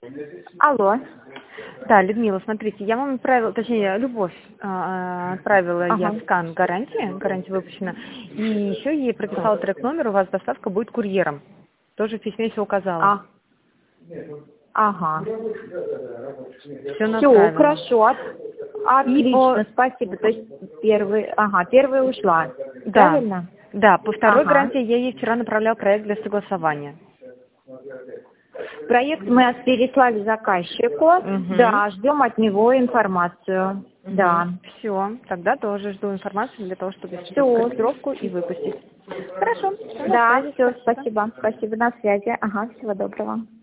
Алло. Да, Людмила, смотрите, я вам отправила, точнее, Любовь отправила я скан гарантия выпущена, и еще ей прописала трек-номер, у вас доставка будет курьером. Тоже в письме все указала. Ага. Все хорошо. Отлично, спасибо. То есть первая ушла. Да. Правильно? Да, по второй гарантии я ей вчера направлял проект для согласования. Проект мы переслали заказчику. Да, ждем от него информацию. Да. Все, тогда тоже жду информацию для того, чтобы корректировку и выпустить. Хорошо. Да, все, спасибо. Спасибо, на связи. Ага, всего доброго.